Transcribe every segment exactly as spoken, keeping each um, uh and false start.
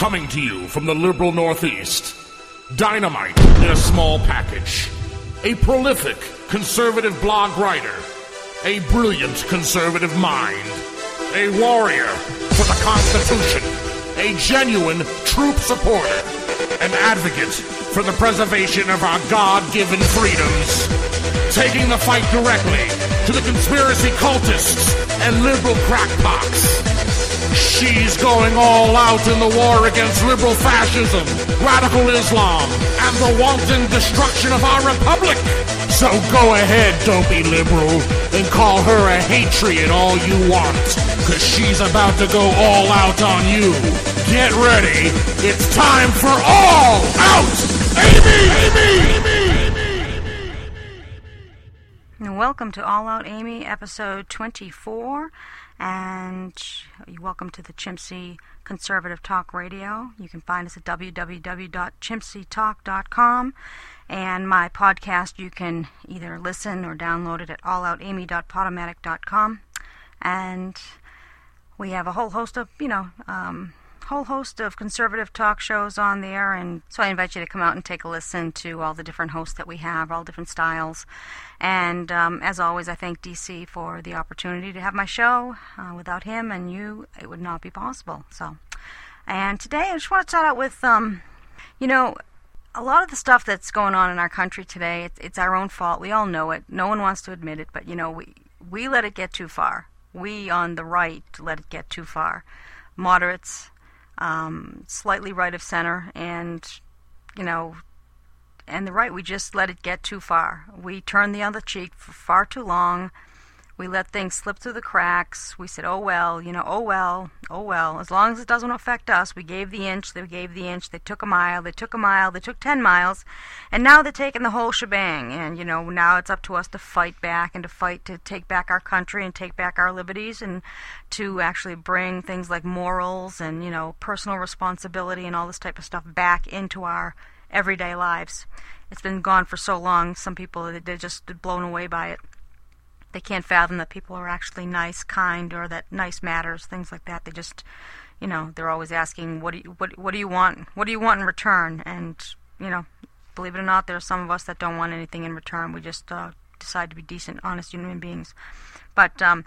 Coming to you from the liberal Northeast, dynamite in a small package. A prolific conservative blog writer. A brilliant conservative mind. A warrior for the Constitution. A genuine troop supporter. An advocate for the preservation of our God-given freedoms. Taking the fight directly to the conspiracy cultists and liberal crackpots. She's going all out in the war against liberal fascism, radical Islam, and the wanton destruction of our republic. So go ahead, dopey liberal, and call her a hatriot all you want, because she's about to go all out on you. Get ready. It's time for All Out Amy! Amy! Amy! And welcome to All Out Amy, episode twenty-four. And you're welcome to the Chimpsy Conservative Talk Radio. You can find us at w w w dot chimpsy talk dot com. And my podcast, you can either listen or download it at all out amy dot podomatic dot com. And we have a whole host of, you know, um, whole host of conservative talk shows on there. And so I invite you to come out and take a listen to all the different hosts that we have, all different styles. And um, as always, I thank D C for the opportunity to have my show. Uh, without him and you, it would not be possible. So, and today I just want to start out with, um, you know, a lot of the stuff that's going on in our country today, it's, it's our own fault. We all know it. No one wants to admit it, but, you know, we, we let it get too far. We on the right let it get too far. Moderates, um, slightly right of center, and, you know, and the right, we just let it get too far. We turned the other cheek for far too long. We let things slip through the cracks. We said, oh well, you know, oh well, oh well. As long as it doesn't affect us, we gave the inch, they gave the inch, they took a mile, they took a mile, they took ten miles, and now they're taking the whole shebang. And, you know, now it's up to us to fight back and to fight to take back our country and take back our liberties and to actually bring things like morals and, you know, personal responsibility and all this type of stuff back into our everyday lives. It's been gone for so long, some people, they're just blown away by it. They can't fathom that people are actually nice, kind, or that nice matters, things like that. They just, you know, they're always asking, what do you, what, what do you want? What do you want in return? And, you know, believe it or not, there are some of us that don't want anything in return. We just uh, decide to be decent, honest human beings. But, um,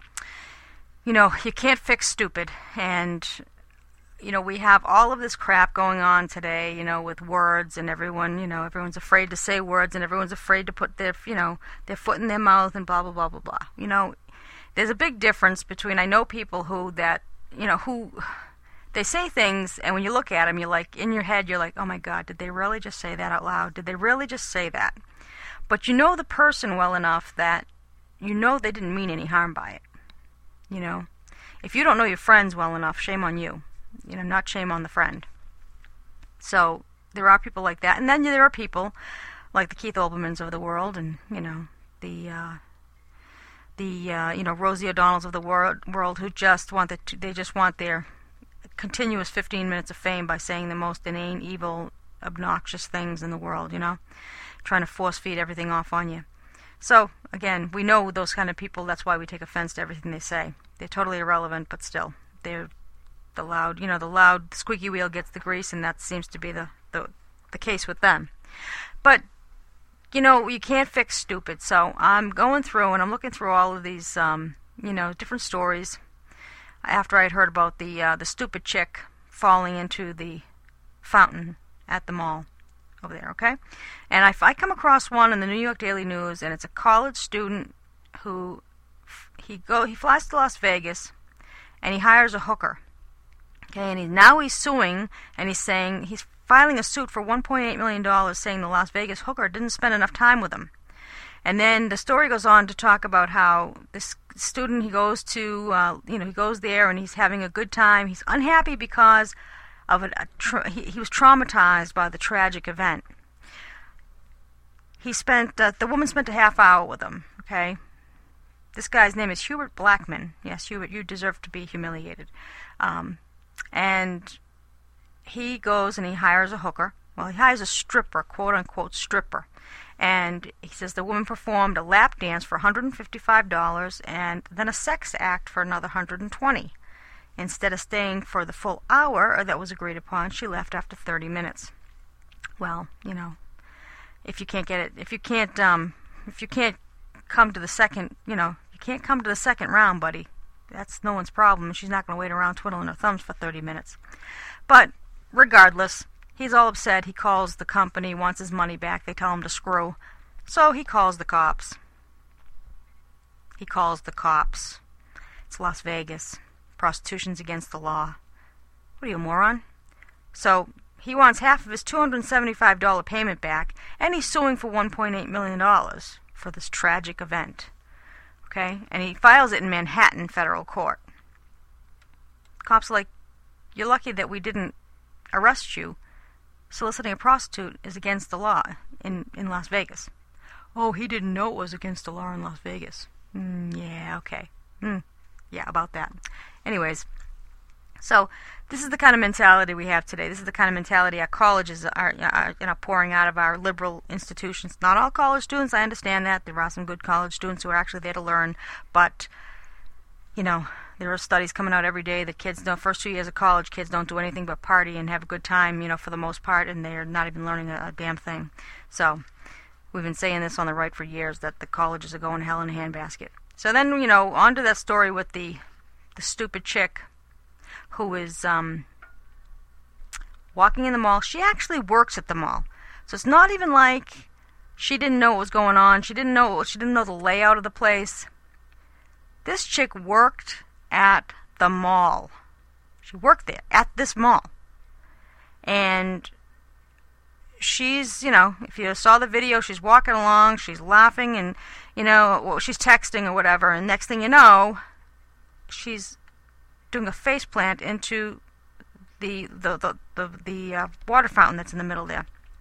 you know, you can't fix stupid. And, you know, we have all of this crap going on today, you know, with words, and everyone, you know, everyone's afraid to say words, and everyone's afraid to put their, you know, their foot in their mouth, and blah, blah, blah, blah, blah. You know, there's a big difference between, I know people who that, you know, who, they say things, and when you look at them, you're like, in your head, you're like, oh my God, did they really just say that out loud? Did they really just say that? But you know the person well enough that you know they didn't mean any harm by it. You know, if you don't know your friends well enough, shame on you. You know, not shame on the friend. So there are people like that, and then there are people like the Keith Olbermanns of the world, and you know the uh, the uh, you know Rosie O'Donnells of the world, world who just want the, they just want their continuous fifteen minutes of fame by saying the most inane, evil, obnoxious things in the world. You know, trying to force feed everything off on you. So again, we know those kind of people. That's why we take offense to everything they say. They're totally irrelevant, but still, they're the loud, you know, the loud squeaky wheel gets the grease, and that seems to be the, the the case with them. But, you know, you can't fix stupid. So I'm going through, and I'm looking through all of these, um, you know, different stories after I'd heard about the uh, the stupid chick falling into the fountain at the mall over there, okay? And if I come across one in the New York Daily News, and it's a college student who, he go he flies to Las Vegas, and he hires a hooker. Okay, and he, now he's suing, and he's saying, he's filing a suit for one point eight million dollars, saying the Las Vegas hooker didn't spend enough time with him. And then the story goes on to talk about how this student, he goes to, uh, you know, he goes there, and he's having a good time. He's unhappy because of a, a tra- he, he was traumatized by the tragic event. He spent, uh, the woman spent a half hour with him, okay? This guy's name is Hubert Blackman. Yes, Hubert, you deserve to be humiliated. Um... And he goes and he hires a hooker. Well, he hires a stripper, quote-unquote stripper. And he says the woman performed a lap dance for one hundred fifty-five dollars and then a sex act for another one hundred twenty dollars. Instead of staying for the full hour that was agreed upon, she left after thirty minutes. Well, you know, if you can't get it, if you can't, um, if you can't come to the second, you know, you can't come to the second round, buddy. That's no one's problem. She's not going to wait around twiddling her thumbs for thirty minutes. But regardless, he's all upset. He calls the company, wants his money back. They tell him to screw. So he calls the cops. He calls the cops. It's Las Vegas. Prostitution's against the law. What are you, a moron? So he wants half of his two hundred seventy-five dollars payment back, and he's suing for one point eight million dollars for this tragic event. Okay? And he files it in Manhattan federal court. Cops are like, you're lucky that we didn't arrest you. Soliciting a prostitute is against the law in, in Las Vegas. Oh, he didn't know it was against the law in Las Vegas. Mm, yeah, okay. Mm, yeah, about that. Anyways, so this is the kind of mentality we have today. This is the kind of mentality our colleges are, are you know, pouring out of our liberal institutions. Not all college students, I understand that. There are some good college students who are actually there to learn, but, you know, there are studies coming out every day that kids, the first two years of college, kids don't do anything but party and have a good time, you know, for the most part, and they're not even learning a, a damn thing. So we've been saying this on the right for years, that the colleges are going to hell in a handbasket. So then, you know, on to that story with the the stupid chick who is um, walking in the mall. She actually works at the mall. So it's not even like she didn't know what was going on. She didn't know she didn't know the layout of the place. This chick worked at the mall. She worked there at this mall. And she's, you know, if you saw the video, she's walking along, she's laughing, and, you know, well, she's texting or whatever, and next thing you know, she's doing a face plant into the the the the, the uh, water fountain that's in the middle there.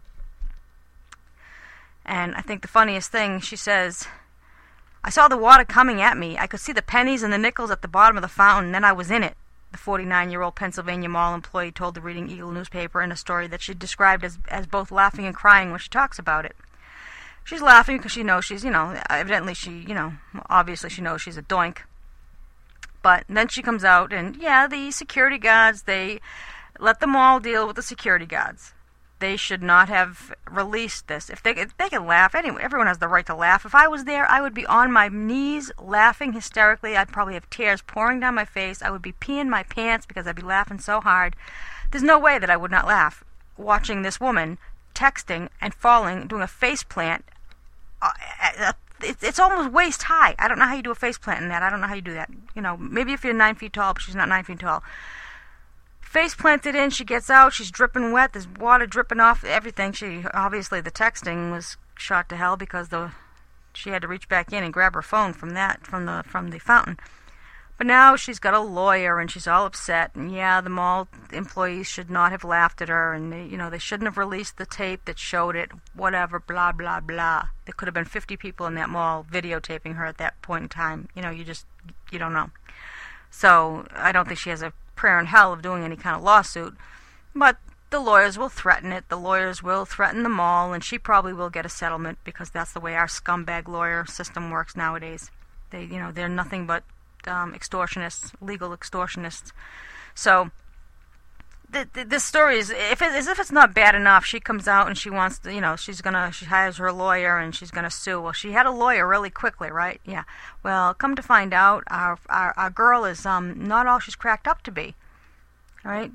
And I think the funniest thing, she says, I saw the water coming at me. I could see the pennies and the nickels at the bottom of the fountain, and then I was in it. The forty-nine-year-old Pennsylvania mall employee told the Reading Eagle newspaper in a story that she described as, as both laughing and crying when she talks about it. She's laughing because she knows she's, you know, evidently she, you know, obviously she knows she's a doink. But then she comes out, and yeah, the security guards, they let them all deal with the security guards. They should not have released this. If they if they can laugh, anyway, everyone has the right to laugh. If I was there, I would be on my knees laughing hysterically. I'd probably have tears pouring down my face. I would be peeing my pants because I'd be laughing so hard. There's no way that I would not laugh watching this woman texting and falling, doing a face plant. Uh, it's, it's almost waist high. I don't know how you do a face plant in that. I don't know how you do that. You know, maybe if you're nine feet tall, but she's not nine feet tall. Face planted in, she gets out, she's dripping wet, there's water dripping off everything. She, obviously the texting was shot to hell because the she had to reach back in and grab her phone from that, from the from the fountain. But now she's got a lawyer and she's all upset, and yeah, the mall employees should not have laughed at her, and they, you know, they shouldn't have released the tape that showed it, whatever, blah, blah, blah. There could have been fifty people in that mall videotaping her at that point in time. You know, you just, you don't know. So I don't think she has a prayer in hell of doing any kind of lawsuit, but the lawyers will threaten it. The lawyers will threaten the mall, and she probably will get a settlement because that's the way our scumbag lawyer system works nowadays. They, you know, they're nothing but um, extortionists, legal extortionists. So th- th- this story is, if it, as if it's not bad enough, she comes out and she wants to, you know, she's gonna, she hires her lawyer and she's gonna sue. Well, she had a lawyer really quickly, right? Yeah. Well, come to find out, our our, our girl is um not all she's cracked up to be. Right?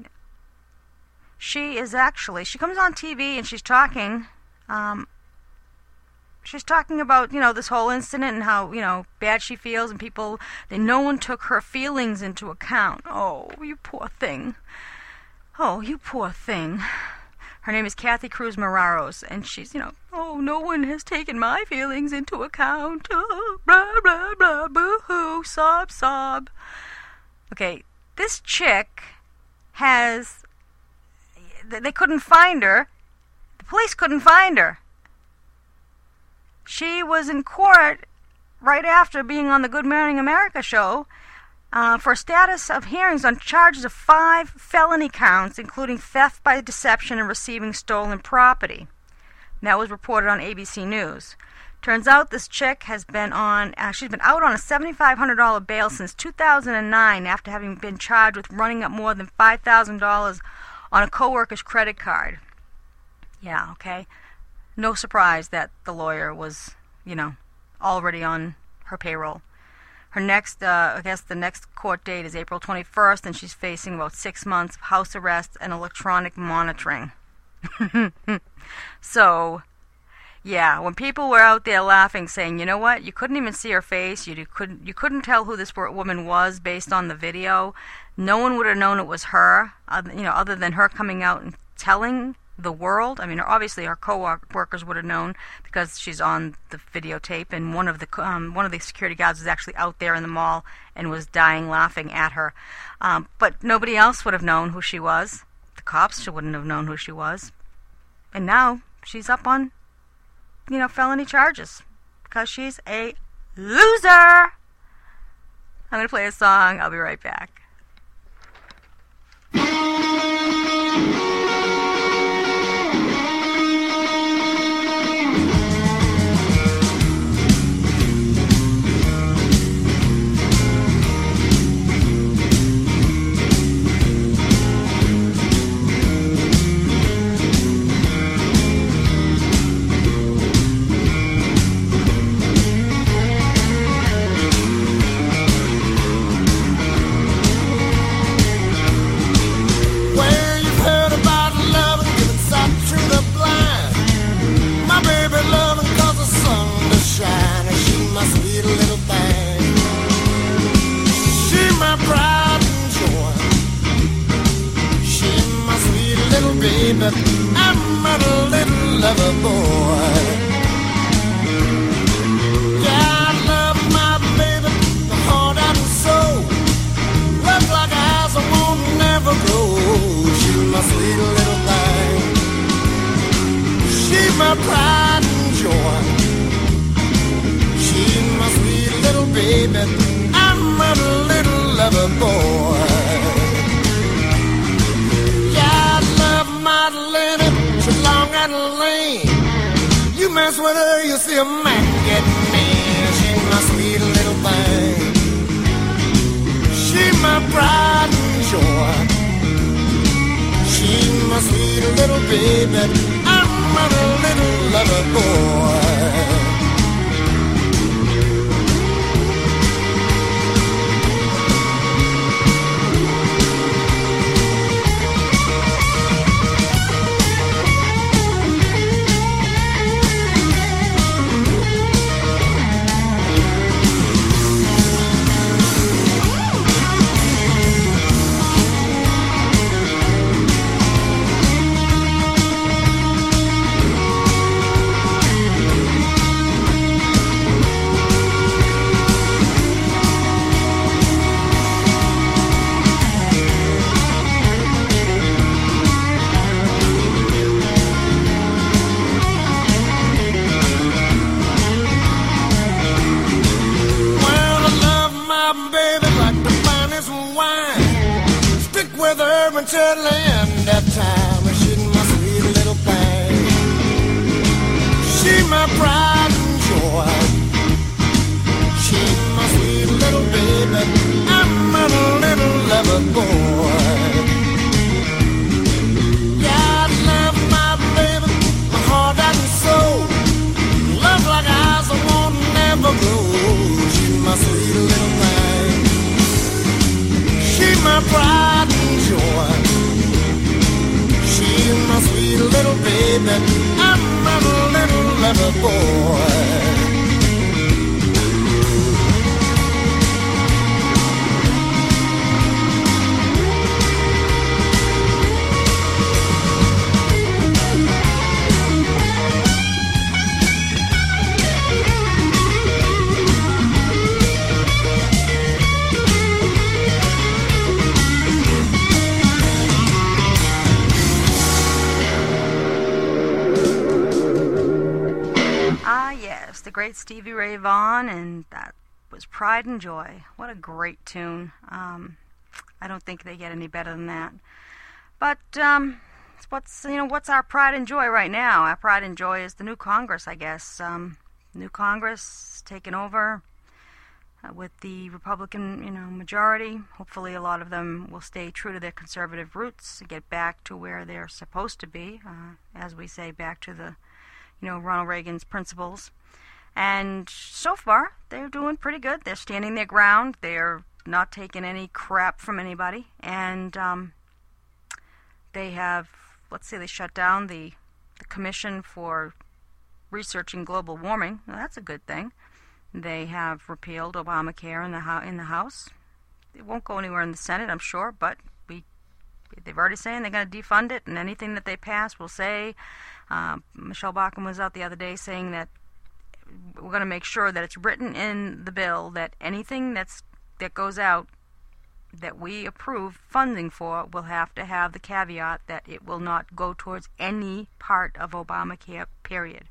She is actually, she comes on T V and she's talking, um, she's talking about, you know, this whole incident and how, you know, bad she feels, and people, that no one took her feelings into account. Oh, you poor thing. Oh, you poor thing. Her name is Kathy Cruz Mararos, and she's, you know, oh, no one has taken my feelings into account. Oh, blah, blah, blah, boo-hoo, sob, sob. Okay, this chick has, they couldn't find her. The police couldn't find her. She was in court right after being on the Good Morning America show uh, for status of hearings on charges of five felony counts, including theft by deception and receiving stolen property. And that was reported on A B C News. Turns out this chick has been on, uh, she's been out on a seven thousand five hundred dollars bail since two thousand nine after having been charged with running up more than five thousand dollars on a coworker's credit card. Yeah, okay. No surprise that the lawyer was, you know, already on her payroll. Her next, uh, I guess the next court date is April twenty-first, and she's facing about six months of house arrest and electronic monitoring. So, yeah, when people were out there laughing, saying, you know what, you couldn't even see her face, you couldn't, you couldn't tell who this woman was based on the video, no one would have known it was her, you know, other than her coming out and telling the world. I mean, obviously her co-workers would have known because she's on the videotape, and one of the um, one of the security guards was actually out there in the mall and was dying laughing at her. Um, but nobody else would have known who she was. The cops wouldn't have known who she was. And now she's up on, you know, felony charges because she's a loser. I'm going to play a song. I'll be right back. Baby, I'm a little lover boy. Yeah, I love my baby, the heart and soul. Love like eyes that won't never grow. She's my sweet little thing. She's my pride and joy. She's my sweet little baby. I'm a little lover boy. Madeline, she's long and lean. You mess with her, you see a man get mean. She's my sweet little thing. She's my pride and joy. She's my sweet little baby. I'm a little lover boy. Until the end of time, she's my sweet little thing. She's my pride and joy. She's my sweet little baby. I'm a little lover boy. Yeah, I love my baby, my heart and soul. Love like eyes that won't never grow. She's my sweet little thing. She's my pride and joy. She's my sweet little baby. I'm a little lover boy. The great Stevie Ray Vaughan, and that was Pride and Joy. What a great tune. Um, I don't think they get any better than that. But um, what's you know what's our pride and joy right now? Our pride and joy is the new Congress, I guess. Um, new Congress taken over uh, with the Republican, you know, majority. Hopefully, a lot of them will stay true to their conservative roots, get back to where they're supposed to be, uh, as we say, back to the, you know, Ronald Reagan's principles. And so far, they're doing pretty good. They're standing their ground. They're not taking any crap from anybody. And um, they have, let's say, they shut down the, the Commission for Researching Global Warming. Well, that's a good thing. They have repealed Obamacare in the ho- in the House. It won't go anywhere in the Senate, I'm sure, but we they've already saying they're going to defund it, and anything that they pass will say. Uh, Michelle Bachmann was out the other day saying that we're going to make sure that it's written in the bill that anything that's that goes out that we approve funding for will have to have the caveat that it will not go towards any part of Obamacare, period.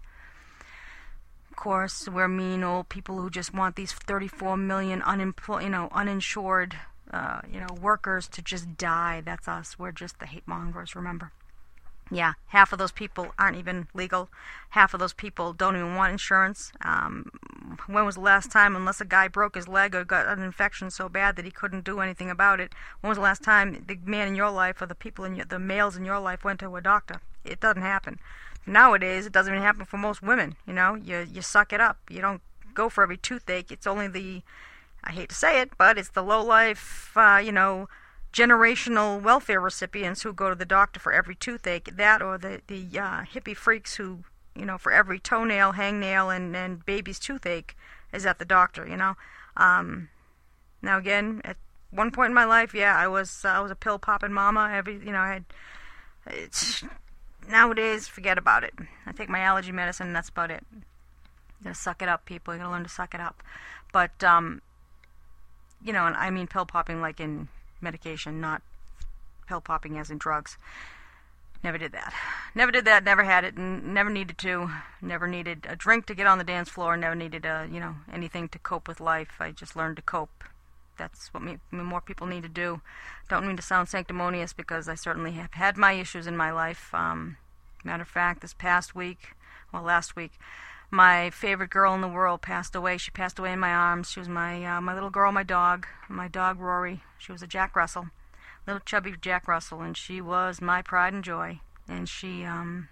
Of course, we're mean old people who just want these thirty-four million unemployed, you know, uninsured, uh, you know, workers to just die. That's us. We're just the hate mongers, remember? Yeah, half of those people aren't even legal. Half of those people don't even want insurance. Um, when was the last time, unless a guy broke his leg or got an infection so bad that he couldn't do anything about it, when was the last time the man in your life or the people in your, the males in your life went to a doctor? It doesn't happen. Nowadays, it doesn't even happen for most women. You know, you you suck it up. You don't go for every toothache. It's only the, I hate to say it, but it's the low life, uh, you know, generational welfare recipients who go to the doctor for every toothache, that or the, the uh, hippie freaks who, you know, for every toenail, hangnail, and, and baby's toothache is at the doctor, you know. Um, now, again, at one point in my life, yeah, I was uh, I was a pill-popping mama. Every, you know, I had, it's, nowadays, forget about it. I take my allergy medicine, and that's about it. You gotta suck it up, people. You gotta learn to suck it up. But, um, you know, and I mean pill-popping like in medication, not pill popping as in drugs. Never did that. Never did that, never had it, and never needed to. Never needed a drink to get on the dance floor, never needed, a, you know, anything to cope with life. I just learned to cope. That's what me, more people need to do. Don't mean to sound sanctimonious, because I certainly have had my issues in my life. Um, matter of fact, this past week, well, last week, my favorite girl in the world passed away. She passed away in my arms. She was my uh, my little girl, my dog, my dog Rory. She was a Jack Russell, little chubby Jack Russell, and she was my pride and joy. And she, um,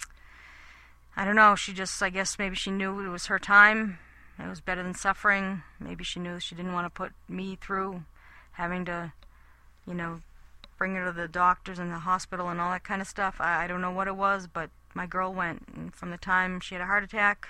I don't know, she just, I guess maybe she knew it was her time. It was better than suffering. Maybe she knew she didn't want to put me through having to, you know, bring her to the doctors and the hospital and all that kind of stuff. I, I don't know what it was, but my girl went, and from the time she had a heart attack,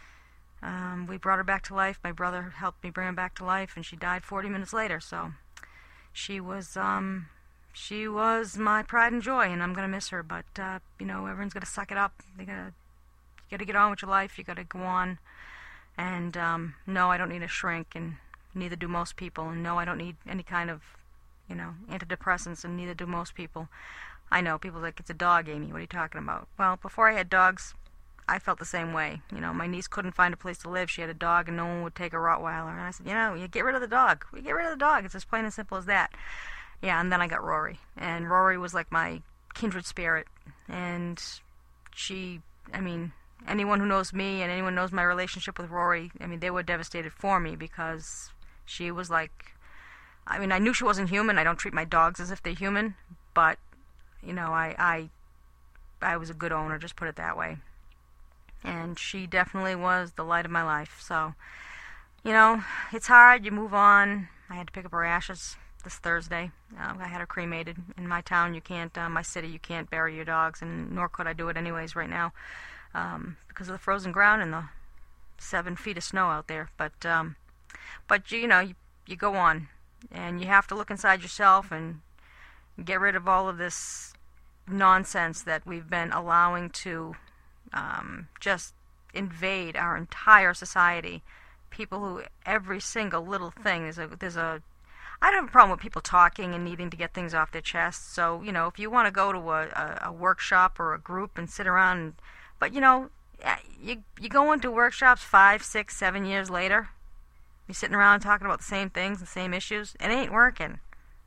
um, we brought her back to life. My brother helped me bring her back to life, and she died forty minutes later. So she was, um, she was my pride and joy, and I'm gonna miss her. But uh, you know, everyone's gotta suck it up. They gotta, you gotta get on with your life. You gotta go on. And um, no, I don't need a shrink, and neither do most people. And no, I don't need any kind of, you know, antidepressants, and neither do most people. I know, people are like, it's a dog, Amy, what are you talking about? Well, before I had dogs, I felt the same way. You know, my niece couldn't find a place to live. She had a dog, and no one would take a Rottweiler. And I said, you know, you get rid of the dog. We get rid of the dog. It's as plain and simple as that. Yeah, and then I got Rory. And Rory was like my kindred spirit. And she, I mean, anyone who knows me and anyone knows my relationship with Rory, I mean, they were devastated for me, because she was like, I mean, I knew she wasn't human. I don't treat my dogs as if they're human, but you know, I, I I was a good owner, just put it that way. And she definitely was the light of my life. So, you know, it's hard. You move on. I had to pick up her ashes this Thursday. Um, I had her cremated. In my town, you can't, uh, my city, you can't bury your dogs, and nor could I do it anyways right now, um, because of the frozen ground and the seven feet of snow out there. But, um, but you know, you, you go on, and you have to look inside yourself and get rid of all of this nonsense that we've been allowing to um, just invade our entire society. People who, every single little thing, there's a, there's a, I don't have a problem with people talking and needing to get things off their chest. So, you know, if you want to go to a, a, a workshop or a group and sit around, and, but, you know, you, you go into workshops five, six, seven years later, you're sitting around talking about the same things, the same issues, it ain't working.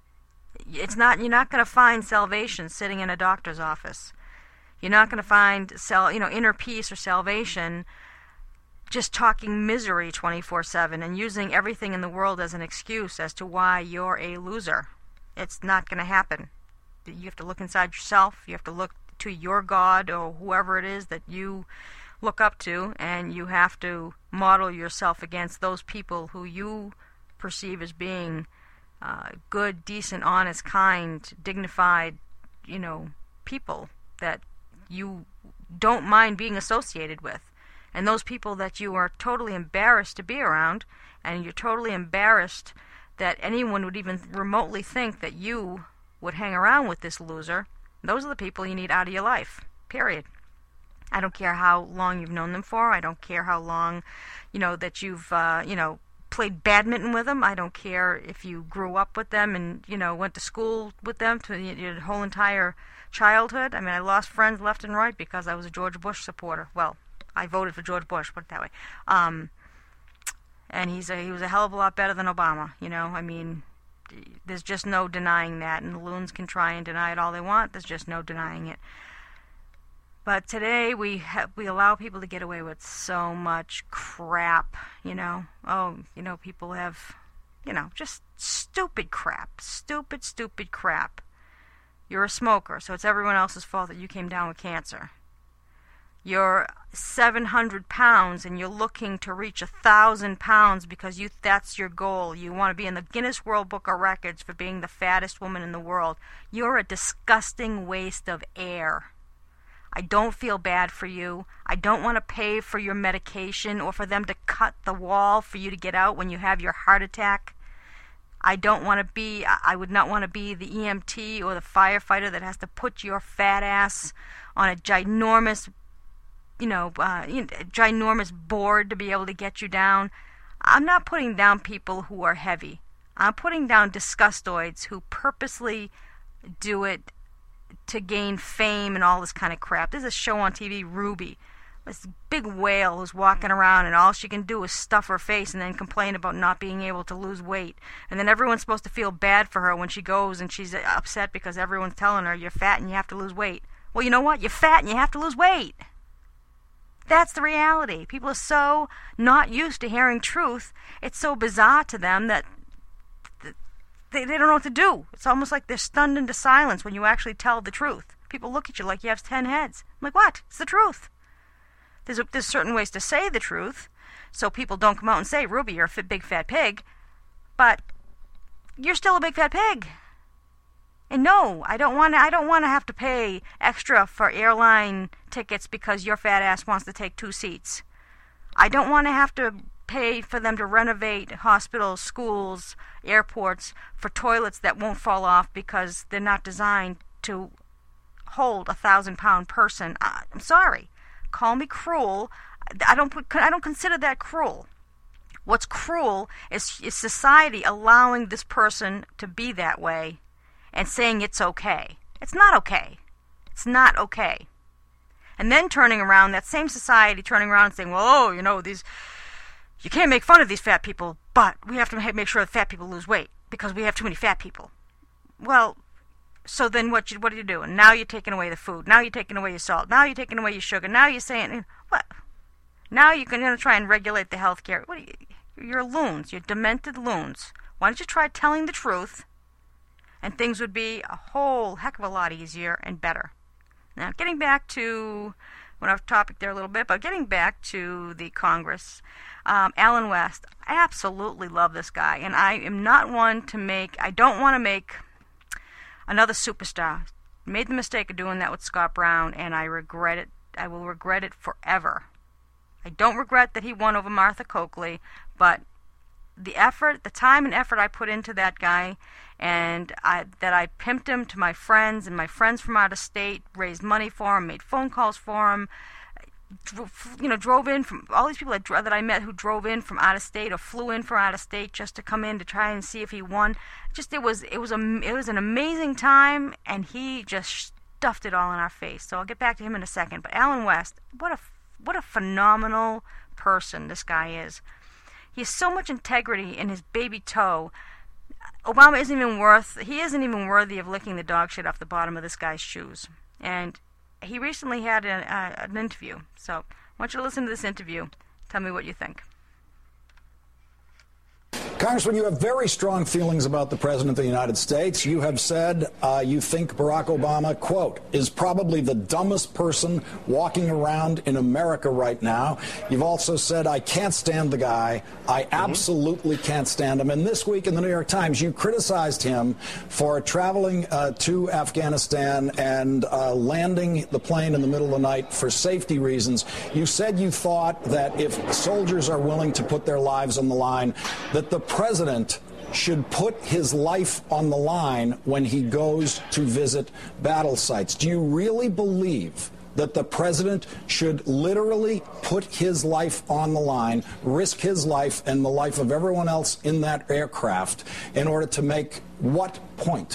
It's not, you're not going to find salvation sitting in a doctor's office. You're not going to find, sal, you know, inner peace or salvation just talking misery twenty-four seven and using everything in the world as an excuse as to why you're a loser. It's not going to happen. You have to look inside yourself. You have to look to your God or whoever it is that you look up to, and you have to model yourself against those people who you perceive as being uh, good, decent, honest, kind, dignified, you know, people that you don't mind being associated with. And those people that you are totally embarrassed to be around, and you're totally embarrassed that anyone would even remotely think that you would hang around with this loser, those are the people you need out of your life, period. I don't care how long you've known them for. I don't care how long, you know, that you've, uh, you know, played badminton with them. I don't care if you grew up with them and, you know, went to school with them to your whole entire childhood. I mean, I lost friends left and right because I was a George Bush supporter. Well, I voted for George Bush, put it that way. Um, and he's a, he was a hell of a lot better than Obama, you know. I mean, there's just no denying that, and the loons can try and deny it all they want. There's just no denying it. But today we ha- we allow people to get away with so much crap, you know. Oh, you know, people have, you know, just stupid crap. Stupid, stupid crap. You're a smoker, so it's everyone else's fault that you came down with cancer. You're seven hundred pounds and you're looking to reach one thousand pounds because you that's your goal. You want to be in the Guinness World Book of Records for being the fattest woman in the world. You're a disgusting waste of air. I don't feel bad for you. I don't want to pay for your medication or for them to cut the wall for you to get out when you have your heart attack. I don't want to be, I would not want to be the E M T or the firefighter that has to put your fat ass on a ginormous, you know, uh, you know, ginormous board to be able to get you down. I'm not putting down people who are heavy. I'm putting down disgustoids who purposely do it to gain fame and all this kind of crap. There's a show on T V, Ruby. This big whale who's walking around and all she can do is stuff her face and then complain about not being able to lose weight. And then everyone's supposed to feel bad for her when she goes and she's upset because everyone's telling her you're fat and you have to lose weight. Well, you know what? You're fat and you have to lose weight. That's the reality. People are so not used to hearing truth. It's so bizarre to them that they, they don't know what to do. It's almost like they're stunned into silence when you actually tell the truth. People look at you like you have ten heads. I'm like, what? It's the truth. There's, a, there's certain ways to say the truth, so people don't come out and say, Ruby, you're a fit, big fat pig, but you're still a big fat pig. And no, I don't want to. I don't want to have to pay extra for airline tickets because your fat ass wants to take two seats. I don't want to have to pay for them to renovate hospitals, schools, airports for toilets that won't fall off because they're not designed to hold a thousand pound person. I'm sorry. Call me cruel. I don't. I don't consider that cruel. What's cruel is, is society allowing this person to be that way and saying it's okay. It's not okay. It's not okay. And then turning around, that same society turning around and saying, well, oh, you know, these, you can't make fun of these fat people, but we have to make sure that fat people lose weight because we have too many fat people. Well, so then what you, what are you doing? Now you're taking away the food. Now you're taking away your salt. Now you're taking away your sugar. Now you're saying, what? Now you're going to try and regulate the health care. What are you, you're loons. You're demented loons. Why don't you try telling the truth, and things would be a whole heck of a lot easier and better. Now, getting back to, went off topic there a little bit, but getting back to the Congress, um, Allen West, I absolutely love this guy, and I am not one to make, I don't want to make another superstar. Made the mistake of doing that with Scott Brown, and I regret it. I will regret it forever. I don't regret that he won over Martha Coakley, but the effort, the time and effort I put into that guy, and I, that I pimped him to my friends, and my friends from out of state raised money for him, made phone calls for him, you know, drove in from, all these people that, that I met who drove in from out of state or flew in from out of state just to come in to try and see if he won. Just, it was, it was a, it was an amazing time, and he just stuffed it all in our face. So I'll get back to him in a second. But Allen West, what a, what a phenomenal person this guy is. He has so much integrity in his baby toe. Obama isn't even worth, he isn't even worthy of licking the dog shit off the bottom of this guy's shoes. And he recently had a, a, an interview. So I want you to listen to this interview. Tell me what you think. Congressman, you have very strong feelings about the President of the United States. You have said uh, you think Barack Obama, quote, is probably the dumbest person walking around in America right now. You've also said, I can't stand the guy. I absolutely can't stand him. And this week in the New York Times, you criticized him for traveling uh, to Afghanistan and uh, landing the plane in the middle of the night for safety reasons. You said you thought that if soldiers are willing to put their lives on the line, that the president should put his life on the line when he goes to visit battle sites. Do you really believe that the president should literally put his life on the line, risk his life and the life of everyone else in that aircraft in order to make what point?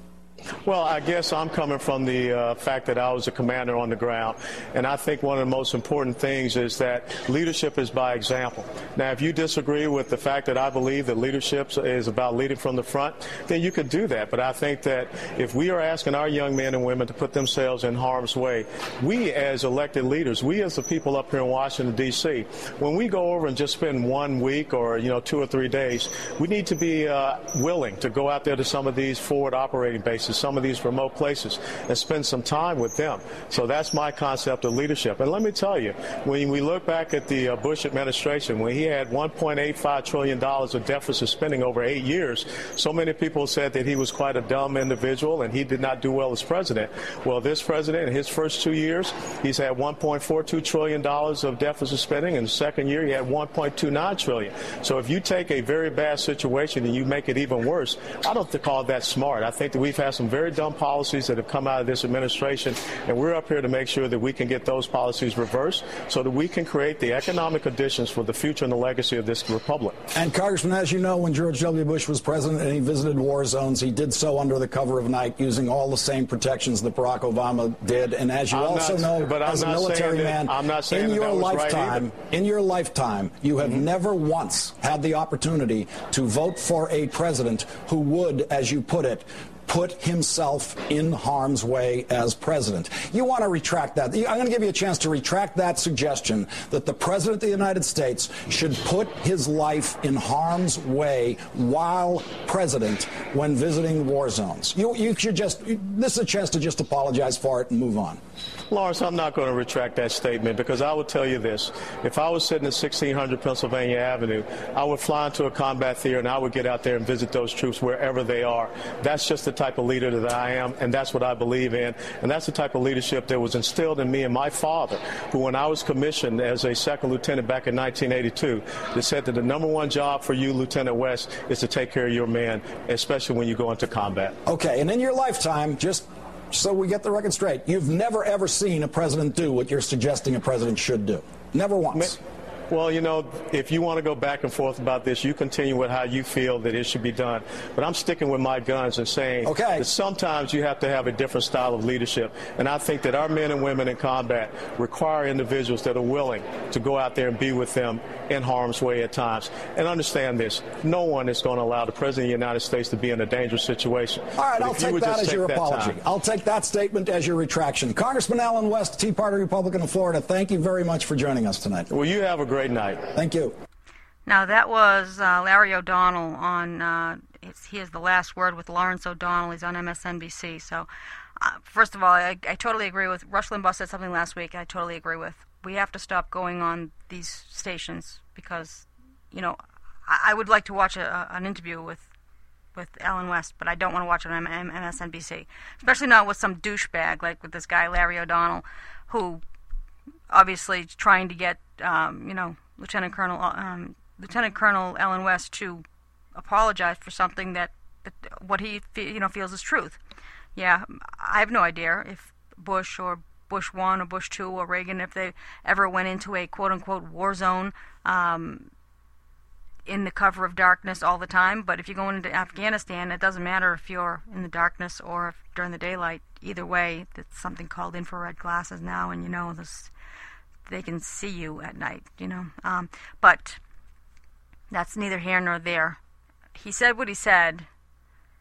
Well, I guess I'm coming from the uh, fact that I was a commander on the ground, and I think one of the most important things is that leadership is by example. Now, if you disagree with the fact that I believe that leadership is about leading from the front, then you could do that. But I think that if we are asking our young men and women to put themselves in harm's way, we as elected leaders, we as the people up here in Washington, D C, when we go over and just spend one week or, you know, two or three days, we need to be uh, willing to go out there to some of these forward operating bases, some of these remote places, and spend some time with them. So that's my concept of leadership. And let me tell you, when we look back at the uh, Bush administration, when he had one point eight five trillion dollars of deficit spending over eight years, so many people said that he was quite a dumb individual and he did not do well as president. Well, this president, in his first two years, he's had one point four two trillion dollars of deficit spending. In the second year, he had one point two nine trillion dollars. So if you take a very bad situation and you make it even worse, I don't call that smart. I think that we've had some very dumb policies that have come out of this administration, and we're up here to make sure that we can get those policies reversed so that we can create the economic conditions for the future and the legacy of this republic. And, Congressman, as you know, when George W. Bush was president and he visited war zones, he did so under the cover of night using all the same protections that Barack Obama did. And as you I'm also not, know, but as I'm a military that, man, I'm not saying in that your that was lifetime, right in your lifetime, you have mm-hmm. never once had the opportunity to vote for a president who would, as you put it, put himself in harm's way as president. You want to retract that. I'm going to give you a chance to retract that suggestion that the president of the United States should put his life in harm's way while president when visiting war zones. You, you should just, this is a chance to just apologize for it and move on. Lawrence, I'm not going to retract that statement because I will tell you this. If I was sitting at sixteen hundred Pennsylvania Avenue, I would fly into a combat theater and I would get out there and visit those troops wherever they are. That's just the type of leader that I am, and that's what I believe in. And that's the type of leadership that was instilled in me and my father, who, when I was commissioned as a second lieutenant back in nineteen eighty-two, they said that the number one job for you, Lieutenant West, is to take care of your men, especially when you go into combat. Okay, and in your lifetime, just so we get the record straight, you've never, ever seen a president do what you're suggesting a president should do. Never once. Ma- Well, you know, if you want to go back and forth about this, you continue with how you feel that it should be done. But I'm sticking with my guns and saying okay. that sometimes you have to have a different style of leadership. And I think that our men and women in combat require individuals that are willing to go out there and be with them in harm's way at times. And understand this, no one is going to allow the President of the United States to be in a dangerous situation. All right, but I'll take that as take your that apology. Time. I'll take that statement as your retraction. Congressman Allen West, Tea Party Republican of Florida, thank you very much for joining us tonight. Well, you have a great night. Thank you. Now, that was uh, Larry O'Donnell on, uh, it's, he has the last word with Lawrence O'Donnell. He's on M S N B C. So, uh, first of all, I, I totally agree with, Rush Limbaugh said something last week I totally agree with. We have to stop going on these stations because, you know, I, I would like to watch a, a, an interview with with Allen West, but I don't want to watch it on M S N B C, especially not with some douchebag like with this guy Larry O'Donnell, who obviously is trying to get, um, you know, Lieutenant Colonel um, Lieutenant Colonel Allen West to apologize for something that, that what he fe- you know feels is truth. Yeah, I have no idea if Bush or Bush one or Bush two or Reagan, if they ever went into a quote-unquote war zone um, in the cover of darkness all the time. But if you go into Afghanistan, it doesn't matter if you're in the darkness or if during the daylight. Either way, it's something called infrared glasses now, and you know this, they can see you at night, you know. Um, but that's neither here nor there. He said what he said,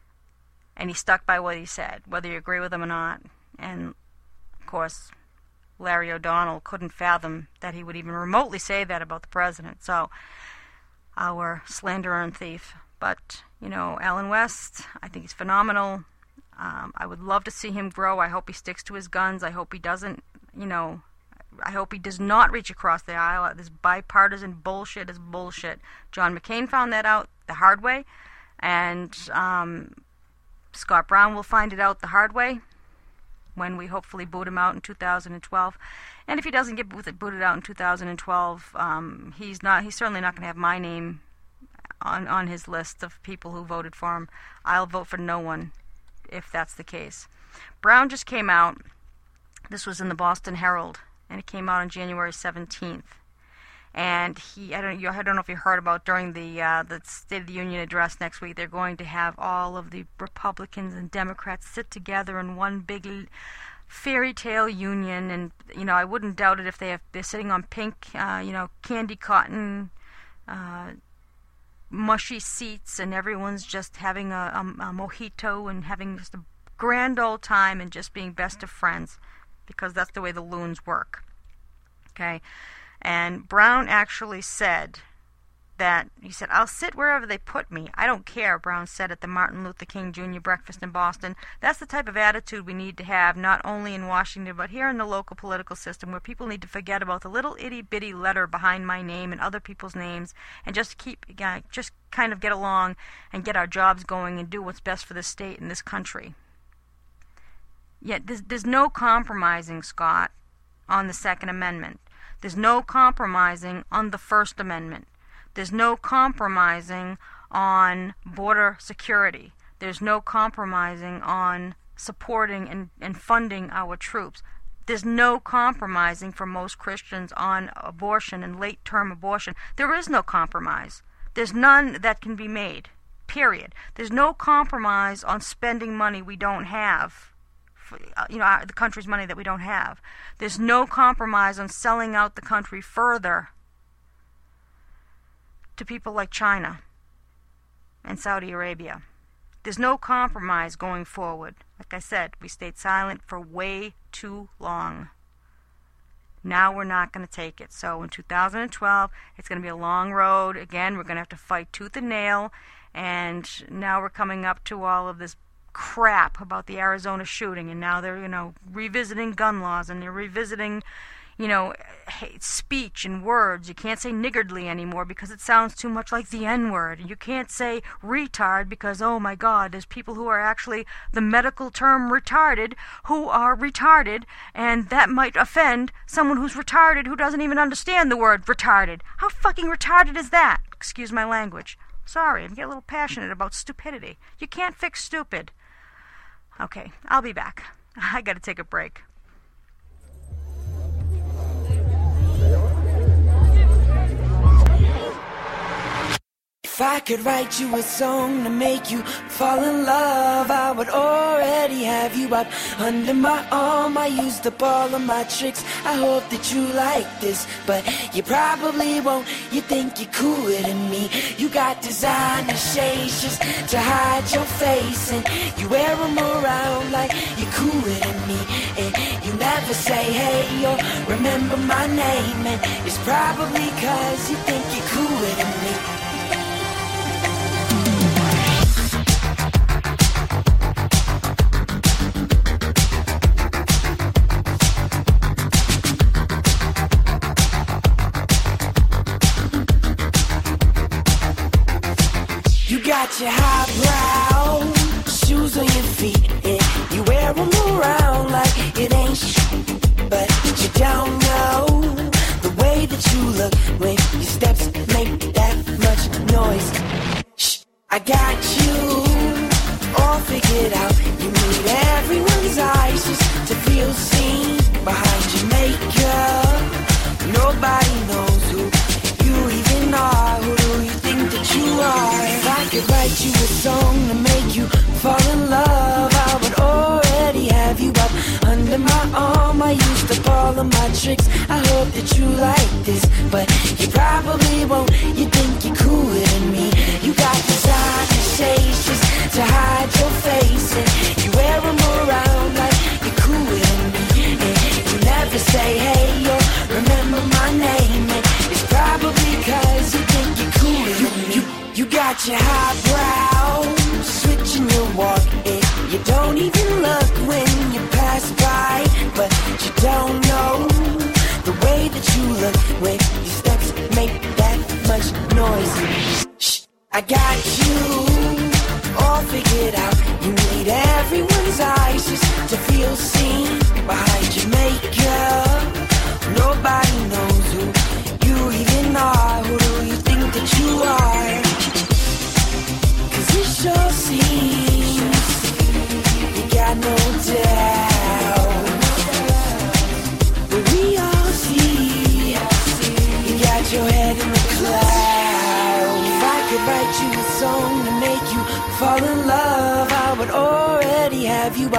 and he stuck by what he said, whether you agree with him or not. And, of course, Larry O'Donnell couldn't fathom that he would even remotely say that about the president. So, our slanderer and thief. But, you know, Allen West, I think he's phenomenal. Um, I would love to see him grow. I hope he sticks to his guns. I hope he doesn't, you know, I hope he does not reach across the aisle. This bipartisan bullshit is bullshit. John McCain found that out the hard way, and um, Scott Brown will find it out the hard way when we hopefully boot him out in two thousand twelve. And if he doesn't get booted out in two thousand twelve, um, he's not. He's certainly not going to have my name on on his list of people who voted for him. I'll vote for no one if that's the case. Brown just came out. This was in the Boston Herald, and it came out on January seventeenth. And he, I don't, I don't know if you heard about during the uh, the State of the Union address next week, they're going to have all of the Republicans and Democrats sit together in one big fairy tale union. And you know, I wouldn't doubt it if they have, they're sitting on pink, uh, you know, candy cotton, uh, mushy seats, and everyone's just having a, a, a mojito and having just a grand old time and just being best of friends, because that's the way the loons work. Okay. And Brown actually said that, he said, I'll sit wherever they put me. I don't care, Brown said at the Martin Luther King Junior breakfast in Boston. That's the type of attitude we need to have, not only in Washington, but here in the local political system, where people need to forget about the little itty-bitty letter behind my name and other people's names, and just keep, uh, just kind of get along and get our jobs going and do what's best for the state and this country. Yet there's, there's no compromising, Scott, on the Second Amendment. There's no compromising on the First Amendment. There's no compromising on border security. There's no compromising on supporting and, and funding our troops. There's no compromising for most Christians on abortion and late-term abortion. There is no compromise. There's none that can be made, period. There's no compromise on spending money we don't have. You know, the country's money that we don't have. There's no compromise on selling out the country further to people like China and Saudi Arabia. There's no compromise going forward. Like I said, we stayed silent for way too long. Now we're not going to take it. So in two thousand twelve, it's going to be a long road. Again, we're going to have to fight tooth and nail. And now we're coming up to all of this crap about the Arizona shooting, and now they're, you know, revisiting gun laws, and they're revisiting, you know, hate speech and words. You can't say niggardly anymore because it sounds too much like the N-word. And you can't say retard because, oh my God, there's people who are actually the medical term retarded who are retarded, and that might offend someone who's retarded who doesn't even understand the word retarded. How fucking retarded is that? Excuse my language. Sorry, I get a little passionate about stupidity. You can't fix stupid. Okay, I'll be back. I gotta take a break. If I could write you a song to make you fall in love, I would already have you up under my arm. I used up all of my tricks, I hope that you like this, but you probably won't. You think you're cooler than me. You got designer shades just to hide your face, and you wear them around like you're cooler than me. And you never say hey or remember my name, and it's probably cause you think you're cooler than me. Got your highbrow shoes on your feet, and you wear them around like it ain't shit. But you don't know the way that you look when your steps make that much noise. Shh, I got you all figured out. You need everyone's eyes just to feel seen behind your makeup. Nobody knows who you even are. Who do you think that you are? If I could write you a song to make you fall in love, I would already have you up under my arm. I used up all of my tricks, I hope that you like this, but you probably won't. You think you're cooler than me. You got designer shades just to hide your face, and you wear them around like you're cooler than me. And you never say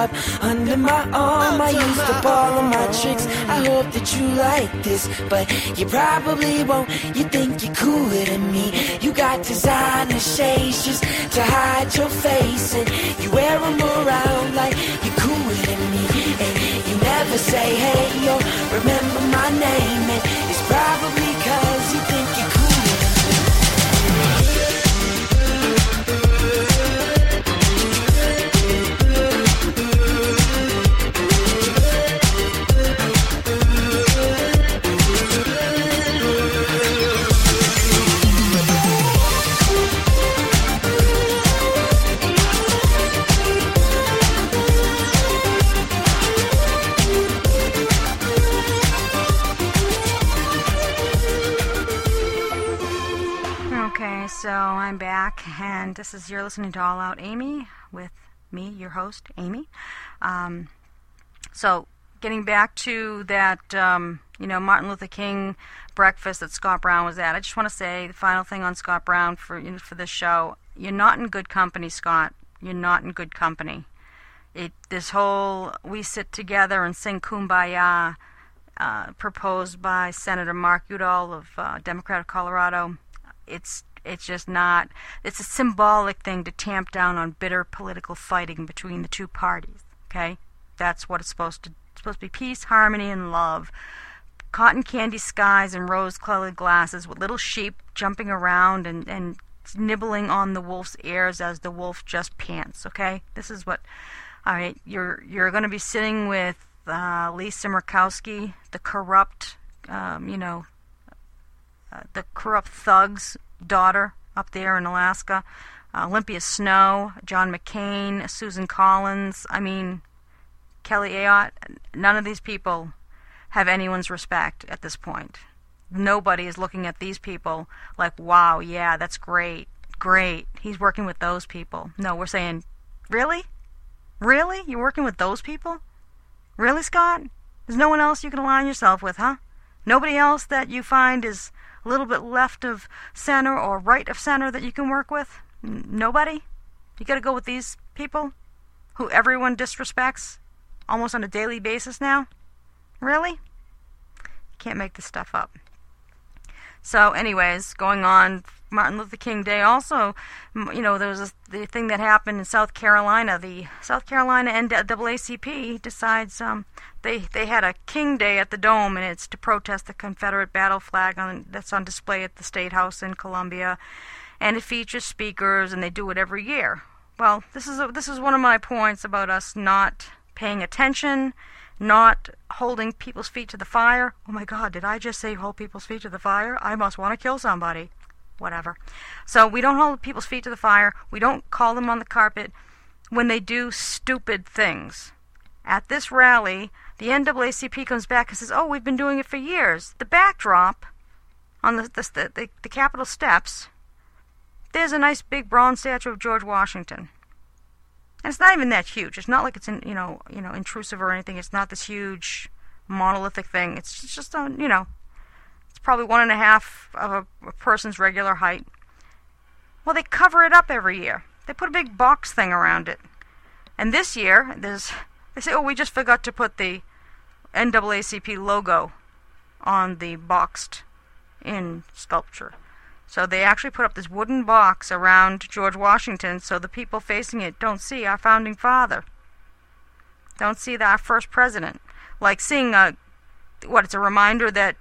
up under my arm. I used up all of my tricks. I hope that you like this, but you probably won't. You think you're cooler than me. You got designer shades just to hide your face, and you wear them around like you're cooler than me. And you never say hey or remember my name, and it's probably cause you think you're cooler. So I'm back, and this is, you're listening to All Out Amy with me, your host, Amy. Um, so getting back to that, um, you know, Martin Luther King breakfast that Scott Brown was at, I just want to say the final thing on Scott Brown for, you know, for this show. You're not in good company, Scott. You're not in good company. It, this whole we sit together and sing Kumbaya, uh, proposed by Senator Mark Udall of uh, Democrat of Colorado, it's It's just not, it's a symbolic thing to tamp down on bitter political fighting between the two parties, okay? That's what it's supposed to, it's supposed to be peace, harmony, and love. Cotton candy skies and rose-colored glasses with little sheep jumping around and, and nibbling on the wolf's ears as the wolf just pants, okay? This is what, all right, you're, you're going to be sitting with uh, Lisa Murkowski, the corrupt, um, you know, uh, the corrupt thugs, daughter up there in Alaska, uh, Olympia Snow, John McCain, Susan Collins, I mean, Kelly Ayotte. None of these people have anyone's respect at this point. Nobody is looking at these people like, wow, yeah, that's great, great. He's working with those people. No, we're saying, really? Really? You're working with those people? Really, Scott? There's no one else you can align yourself with, huh? Nobody else that you find is a little bit left of center or right of center that you can work with? N- nobody? You gotta go with these people who everyone disrespects almost on a daily basis now? Really? You can't make this stuff up. So anyways, going on, Martin Luther King Day also, you know, there was a, the thing that happened in South Carolina. The South Carolina N double A C P decides um, they they had a King Day at the Dome, and it's to protest the Confederate battle flag on that's on display at the State House in Columbia, and it features speakers, and they do it every year. Well, this is a, this is one of my points about us not paying attention, not holding people's feet to the fire. Oh my God, did I just say hold people's feet to the fire? I must want to kill somebody. Whatever. So we don't hold people's feet to the fire. We don't call them on the carpet when they do stupid things. At this rally, the N double A C P comes back and says, oh, we've been doing it for years. The backdrop on the the, the, the Capitol steps, there's a nice big bronze statue of George Washington. And it's not even that huge. It's not like it's in, you know, you know, intrusive or anything. It's not this huge monolithic thing. It's just, just a, you know, it's probably one and a half of a, a person's regular height. Well, they cover it up every year. They put a big box thing around it. And this year, there's, they say, oh, we just forgot to put the N double A C P logo on the boxed in sculpture. So they actually put up this wooden box around George Washington so the people facing it don't see our founding father. Don't see our first president. Like seeing a, what, it's a reminder that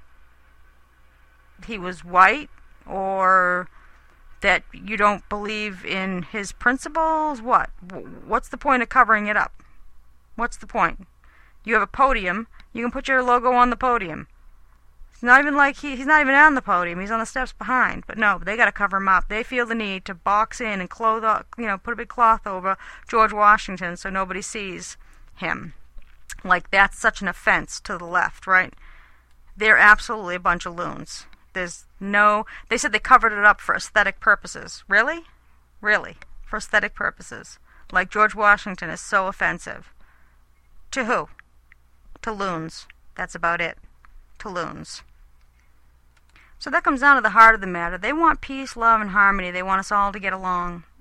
he was white, or that you don't believe in his principles? What? What's the point of covering it up? What's the point? You have a podium, you can put your logo on the podium. It's not even like he, he's not even on the podium, he's on the steps behind. But no, they got to cover him up. They feel the need to box in and clothe up, you know, put a big cloth over George Washington so nobody sees him. Like, that's such an offense to the left, right? They're absolutely a bunch of loons. There's no, they said they covered it up for aesthetic purposes. Really? Really? For aesthetic purposes. Like George Washington is so offensive. To who? To loons. That's about it. To loons. So that comes down to the heart of the matter. They want peace, love, and harmony. They want us all to get along.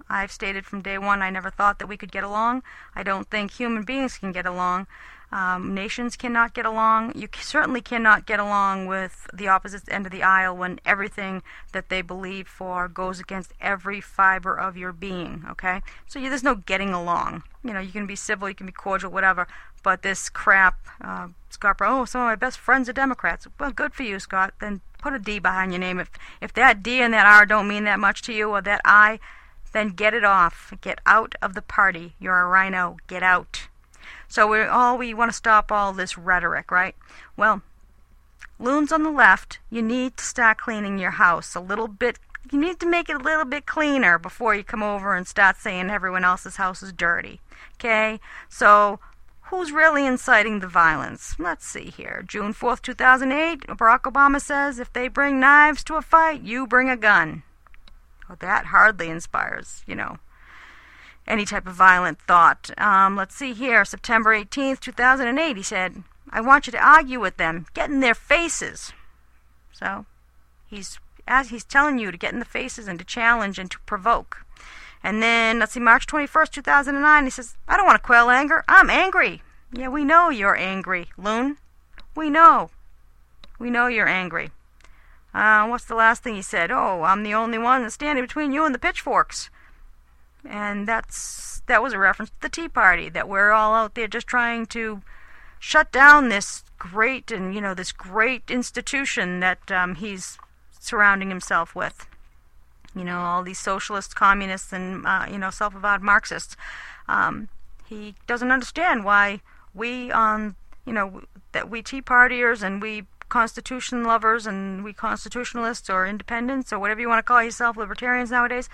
I've stated from day one I never thought that we could get along. I don't think human beings can get along. Um, nations cannot get along. You certainly cannot get along with the opposite end of the aisle when everything that they believe for goes against every fiber of your being, okay? So you, there's no getting along. You know, you can be civil, you can be cordial, whatever, but this crap, uh, Scott Brown, oh, some of my best friends are Democrats. Well, good for you, Scott. Then put a D behind your name. If, if that D and that R don't mean that much to you, or that I, then get it off. Get out of the party. You're a rhino. Get out. So we all we want to stop all this rhetoric, right? Well, loons on the left, you need to start cleaning your house a little bit. You need to make it a little bit cleaner before you come over and start saying everyone else's house is dirty. Okay? So who's really inciting the violence? Let's see here. June fourth, two thousand eight, Barack Obama says, if they bring knives to a fight, you bring a gun. Well, that hardly inspires, you know, any type of violent thought. Um, let's see here, September eighteenth, two thousand eight, he said, I want you to argue with them, get in their faces. So he's as he's telling you to get in the faces and to challenge and to provoke. And then, let's see, March twenty-first, two thousand nine, he says, I don't want to quell anger, I'm angry. Yeah, we know you're angry, loon. We know. We know you're angry. Uh, what's the last thing he said? Oh, I'm the only one that's standing between you and the pitchforks. And that's that was a reference to the Tea Party, that we're all out there just trying to shut down this great and, you know, this great institution that um, he's surrounding himself with. You know, all these socialists, communists, and, uh, you know, self-avowed Marxists. Um, he doesn't understand why we, um, you know, that we Tea Partiers and we Constitution lovers and we constitutionalists or independents or whatever you want to call yourself, libertarians nowadays,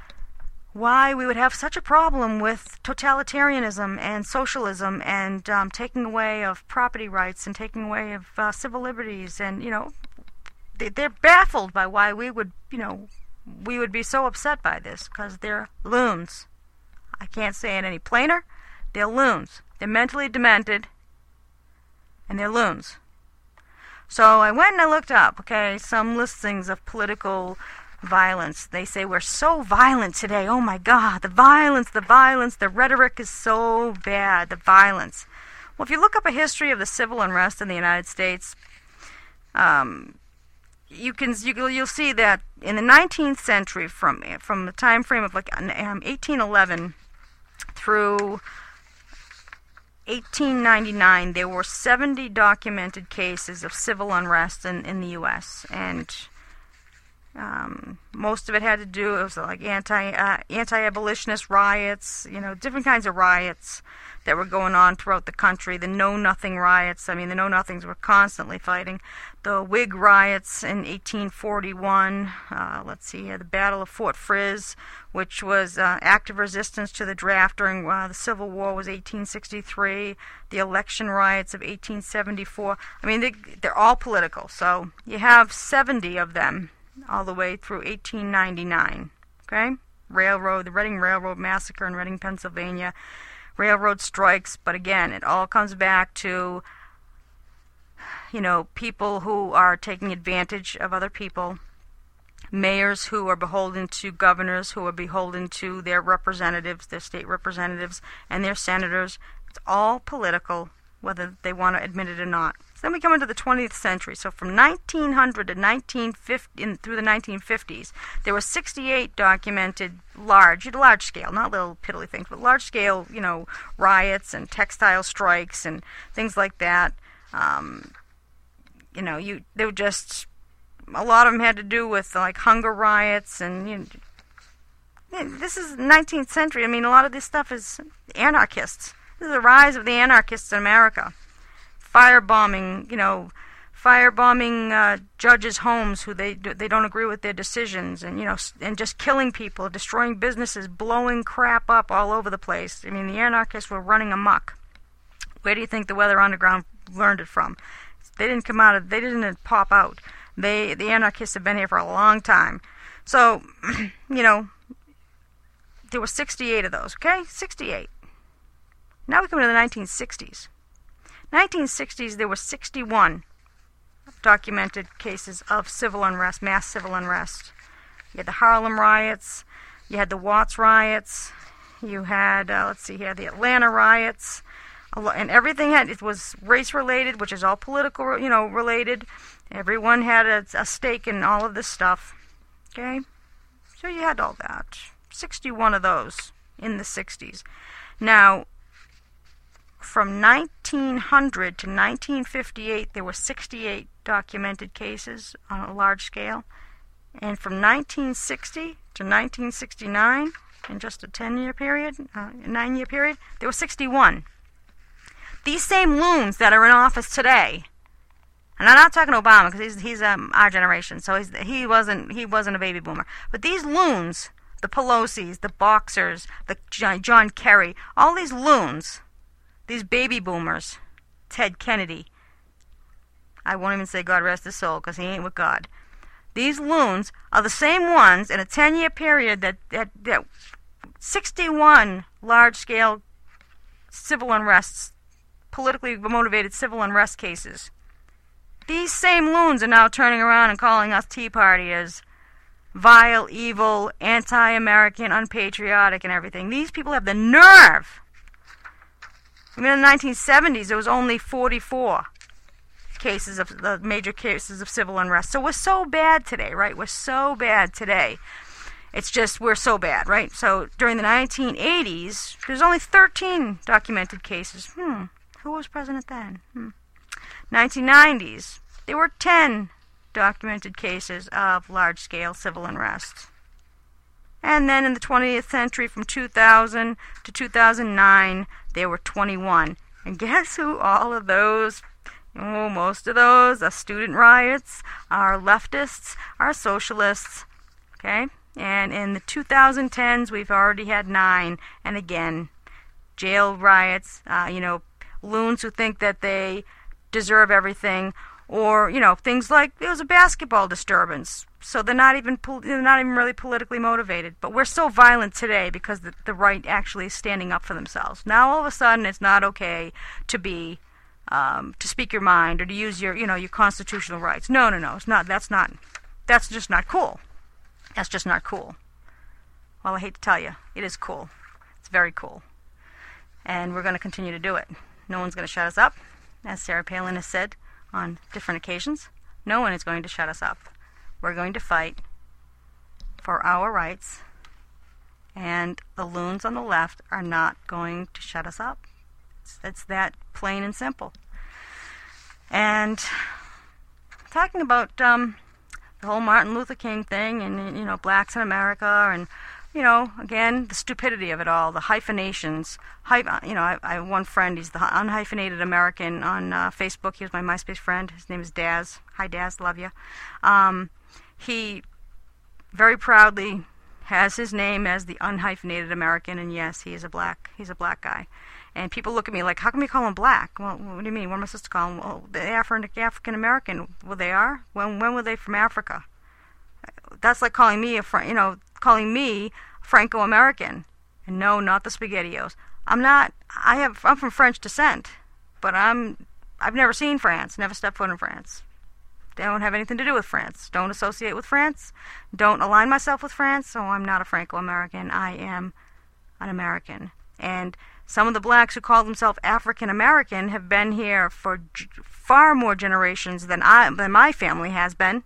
why we would have such a problem with totalitarianism and socialism and um, taking away of property rights and taking away of uh, civil liberties. And, you know, they, they're baffled by why we would, you know, we would be so upset by this, because they're loons. I can't say it any plainer. They're loons. They're mentally demented, and they're loons. So I went and I looked up, okay, some listings of political violence. They say we're so violent today. Oh my God, the violence, the violence, the rhetoric is so bad, the violence. Well, if you look up a history of the civil unrest in the United States, um, you can you, you'll see that in the nineteenth century, from from the time frame of like um, eighteen eleven through eighteen ninety-nine, there were seventy documented cases of civil unrest in, in the U S and Um, most of it had to do, it was like anti, uh, anti-abolitionist riots, you know, different kinds of riots that were going on throughout the country. The Know-Nothing riots, I mean, the Know-Nothings were constantly fighting. The Whig riots in eighteen forty-one, uh, let's see here, the Battle of Fort Frizz, which was uh, active resistance to the draft during uh, the Civil War, was eighteen sixty-three. The election riots of eighteen seventy-four. I mean, they, they're all political, so you have seventy of them all the way through eighteen ninety-nine, okay? Railroad, the Reading Railroad Massacre in Reading, Pennsylvania, railroad strikes, but again, it all comes back to, you know, people who are taking advantage of other people, mayors who are beholden to governors, who are beholden to their representatives, their state representatives, and their senators. It's all political, whether they want to admit it or not. Then we come into the twentieth century. So from nineteen hundred to nineteen fifty, in, through the nineteen fifties, there were sixty-eight documented large, large scale, not little piddly things, but large scale, you know, riots and textile strikes and things like that. Um, you know, you they were just, a lot of them had to do with like hunger riots and, you know, this is nineteenth century. I mean, a lot of this stuff is anarchists. This is the rise of the anarchists in America. Firebombing, you know, firebombing uh, judges' homes who they they don't agree with their decisions, and you know, and just killing people, destroying businesses, blowing crap up all over the place. I mean, the anarchists were running amok. Where do you think the Weather Underground learned it from? They didn't come out of, they didn't pop out. They the anarchists have been here for a long time. So, you know, there were sixty-eight of those. Okay, sixty-eight. Now we come to the nineteen sixties. nineteen sixties, there were sixty-one documented cases of civil unrest, mass civil unrest. You had the Harlem riots, You had the Watts riots. You had, uh, let's see here, the Atlanta riots. And everything had, it was race-related, which is all political, you know, related. Everyone had a, a stake in all of this stuff. Okay? So you had all that. sixty-one of those in the sixties. Now, from nineteen hundred to nineteen fifty-eight, there were sixty-eight documented cases on a large scale. And from nineteen sixty to nineteen sixty-nine, in just a ten-year period, uh, a nine-year period, there were sixty-one. These same loons that are in office today, and I'm not talking Obama because he's he's um, our generation, so he's, he wasn't he wasn't a baby boomer. But these loons, the Pelosi's, the Boxers, the John, John Kerry, all these loons, these baby boomers, Ted Kennedy. I won't even say God rest his soul because he ain't with God. These loons are the same ones in a ten-year period that that, that sixty-one large-scale civil unrests, politically motivated civil unrest cases. These same loons are now turning around and calling us Tea Partiers vile, evil, anti-American, unpatriotic, and everything. These people have the nerve. I mean, in the nineteen seventies, there was only forty-four cases of the major cases of civil unrest. So we're so bad today, right? We're so bad today. It's just we're so bad, right? So during the nineteen eighties, there's only thirteen documented cases. Hmm. Who was president then? Hmm. nineteen nineties, there were ten documented cases of large-scale civil unrest. And then in the twentieth century, from two thousand to two thousand nine, there were twenty-one. And guess who all of those, oh, most of those are student riots, are leftists, are socialists, okay? And in the two thousand tens, we've already had nine. And again, jail riots, uh, you know, loons who think that they deserve everything, or you know things like it was a basketball disturbance, so they're not even pol- they're not even really politically motivated. But we're so violent today because the, the right actually is standing up for themselves. Now all of a sudden it's not okay to be um, to speak your mind or to use your you know your constitutional rights. No, no, no, it's not. That's not. That's just not cool. That's just not cool. Well, I hate to tell you, it is cool. It's very cool, and we're going to continue to do it. No one's going to shut us up, as Sarah Palin has said on different occasions. No one is going to shut us up. We're going to fight for our rights, and the loons on the left are not going to shut us up. It's, it's that plain and simple. And talking about um, the whole Martin Luther King thing and, you know, blacks in America and you know, again, the stupidity of it all, the hyphenations. Hy- you know, I, I have one friend, he's the unhyphenated American on uh, Facebook. He was my MySpace friend. His name is Daz. Hi, Daz, love you. Um, he very proudly has his name as the unhyphenated American, and yes, he is a black, he's a black guy. And people look at me like, how come you call him black? Well, what do you mean? What am I supposed to call him? Well, the Afri- African American. Well, they are? When when were they from Africa? That's like calling me a, fr- you know, calling me Franco-American. And no, not the SpaghettiOs. I'm not, I have, I'm from French descent, but I'm, I've never seen France, never stepped foot in France. Don't have anything to do with France. Don't associate with France. Don't align myself with France, so I'm not a Franco-American. I am an American. And some of the blacks who call themselves African-American have been here for g- far more generations than I, than my family has been.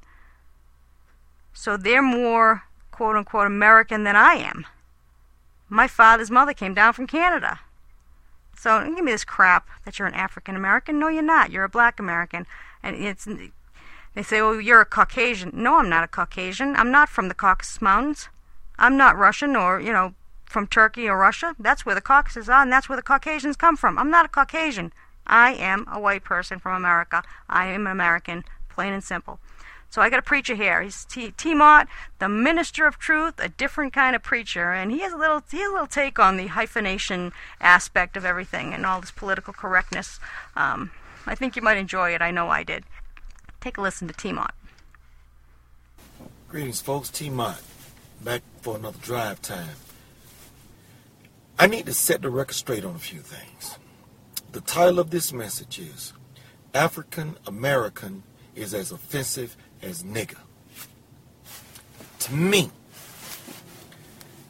So they're more, quote-unquote, American than I am. My father's mother came down from Canada. So don't give me this crap that you're an African-American. No, you're not. You're a black American. And it's they say, oh, you're a Caucasian. No, I'm not a Caucasian. I'm not from the Caucasus Mountains. I'm not Russian or, you know, from Turkey or Russia. That's where the Caucasus are, and that's where the Caucasians come from. I'm not a Caucasian. I am a white person from America. I am an American, plain and simple. So I got a preacher here. He's T- T-Mott, the minister of truth, a different kind of preacher, and he has a little he has a little take on the hyphenation aspect of everything and all this political correctness. Um, I think you might enjoy it. I know I did. Take a listen to T-Mott. Greetings, folks. T-Mott, back for another drive time. I need to set the record straight on a few things. The title of this message is African American is as offensive as nigger. To me,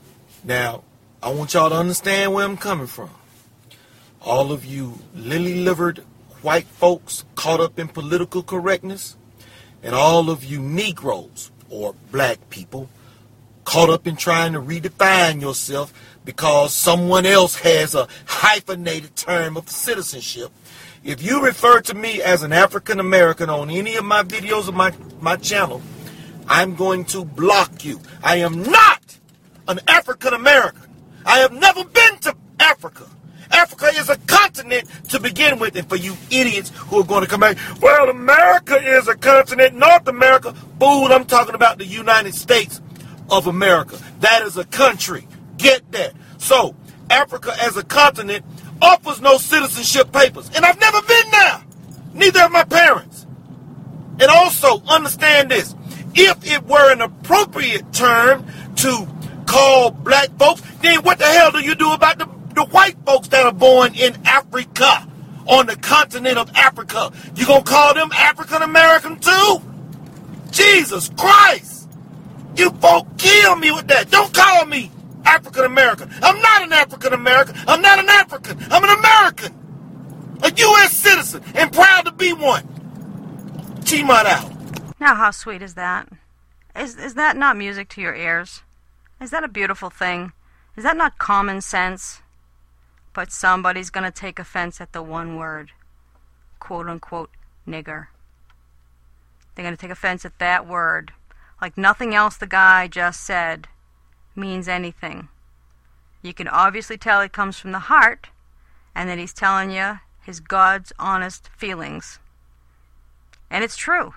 Now, I want y'all to understand where I'm coming from. All of you lily-livered white folks caught up in political correctness, and all of you Negroes or black people caught up in trying to redefine yourself because someone else has a hyphenated term of citizenship. If you refer to me as an African American on any of my videos of my, my channel, I'm going to block you. I am not an African American. I have never been to Africa. Africa is a continent to begin with, and for you idiots who are going to come back, well, America is a continent, North America. Fool, I'm talking about the United States of America. That is a country. Get that. So, Africa as a continent offers no citizenship papers, and I've never been there. Neither have my parents. And also, understand this. If it were an appropriate term to call black folks, then what the hell do you do about the The white folks that are born in Africa, on the continent of Africa? You gonna call them African American too? Jesus Christ! You folk kill me with that. Don't call me African American. I'm not an African American. I'm not an African. I'm an American. A U S citizen and proud to be one. T-Mud out. Now how sweet is that? Is, is that not music to your ears? Is that a beautiful thing? Is that not common sense? But somebody's going to take offense at the one word, quote-unquote, nigger. They're going to take offense at that word, like nothing else the guy just said means anything. You can obviously tell it comes from the heart, and that he's telling you his God's honest feelings. And it's true.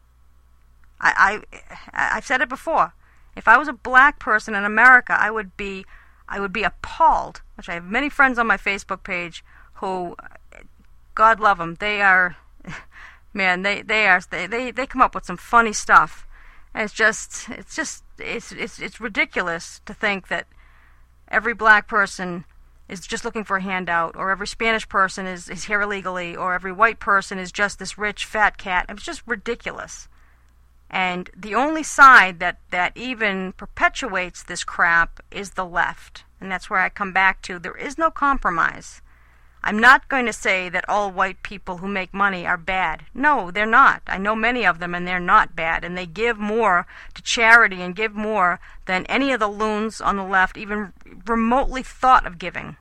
I, I, I've said it before. If I was a black person in America, I would be... I would be appalled, which I have many friends on my Facebook page who, God love them, they are, man, they, they are, they, they, they come up with some funny stuff. And it's just, it's just, it's, it's, it's ridiculous to think that every black person is just looking for a handout, or every Spanish person is, is here illegally, or every white person is just this rich fat cat. It's just ridiculous. And the only side that, that even perpetuates this crap is the left. And that's where I come back to. There is no compromise. I'm not going to say that all white people who make money are bad. No, they're not. I know many of them, and they're not bad. And they give more to charity and give more than any of the loons on the left even remotely thought of giving.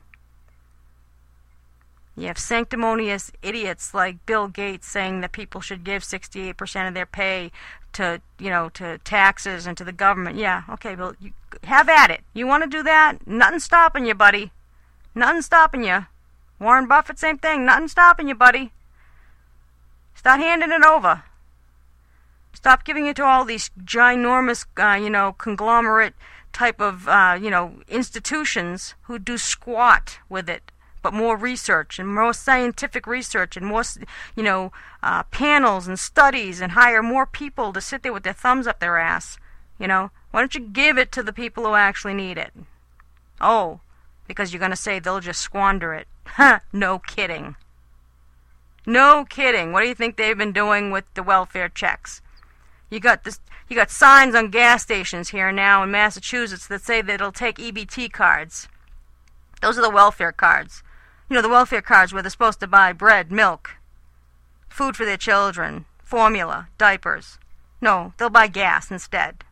You have sanctimonious idiots like Bill Gates saying that people should give sixty-eight percent of their pay to, you know, to taxes and to the government. Yeah, okay, Bill, you have at it. You want to do that? Nothing stopping you, buddy. Nothing stopping you. Warren Buffett, same thing. Nothing stopping you, buddy. Start handing it over. Stop giving it to all these ginormous, uh, you know, conglomerate type of, uh, you know, institutions who do squat with it. But more research and more scientific research and more, you know, uh, panels and studies, and hire more people to sit there with their thumbs up their ass. You know, why don't you give it to the people who actually need it? Oh, because you're going to say they'll just squander it. Huh, no kidding. No kidding. What do you think they've been doing with the welfare checks? You got this. You got signs on gas stations here now in Massachusetts that say that it'll take E B T cards. Those are the welfare cards. You know, the welfare cards where they're supposed to buy bread, milk, food for their children, formula, diapers. No, they'll buy gas instead.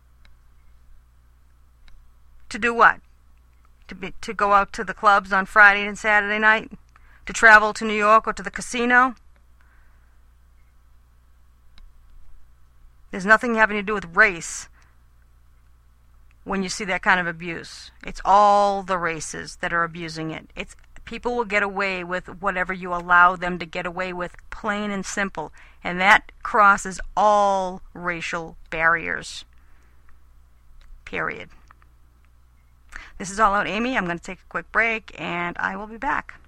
To do what? To be, to go out to the clubs on Friday and Saturday night? To travel to New York or to the casino? There's nothing having to do with race when you see that kind of abuse. It's all the races that are abusing it. It's people will get away with whatever you allow them to get away with, plain and simple. And that crosses all racial barriers. Period. This is All Out Amy. I'm going to take a quick break, and I will be back.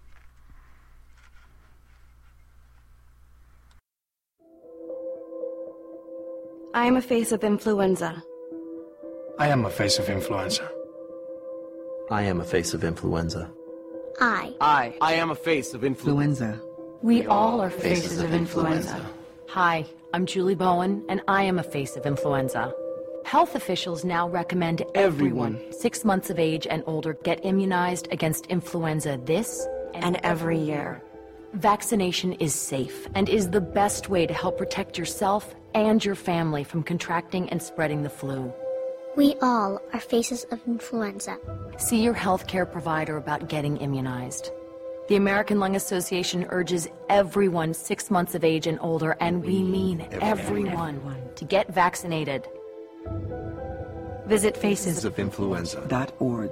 I am a face of influenza. I am a face of influenza. I am a face of influenza. I. I. I am a face of influenza. We all are faces of influenza. Hi, I'm Julie Bowen, and I am a face of influenza. Health officials now recommend everyone, everyone six months of age and older get immunized against influenza this and, and every year. Vaccination is safe and is the best way to help protect yourself and your family from contracting and spreading the flu. We all are faces of influenza. See your healthcare provider about getting immunized. The American Lung Association urges everyone six months of age and older, and we mean everyone, everyone. to get vaccinated. Visit faces of influenza dot org.